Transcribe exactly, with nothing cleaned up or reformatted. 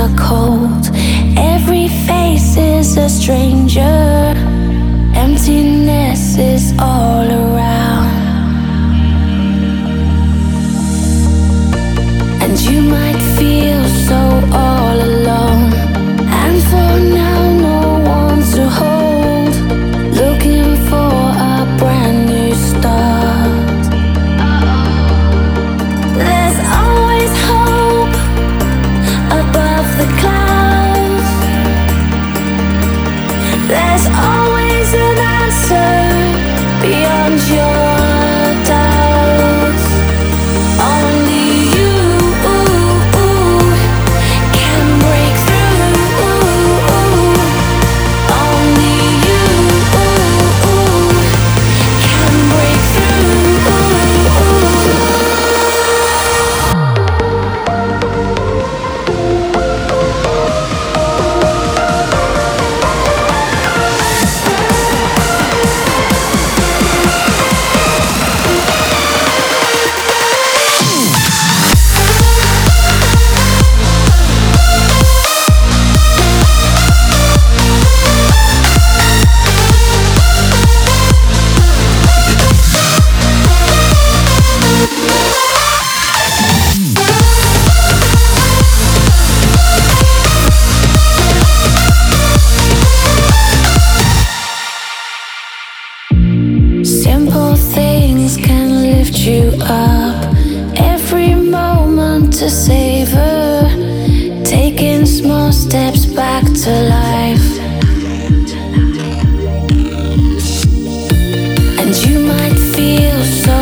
the cold. Every face is a stranger. Emptiness is all around. And you might feel so all alone. And for now, no one to hold. Looking for a brand new start. There's always hope above the clouds. There's always an answer beyond your doubts. Only you can break through. Only you can break through. Simple things can lift you up. Every moment to savor. Taking small steps back to life. And you might feel so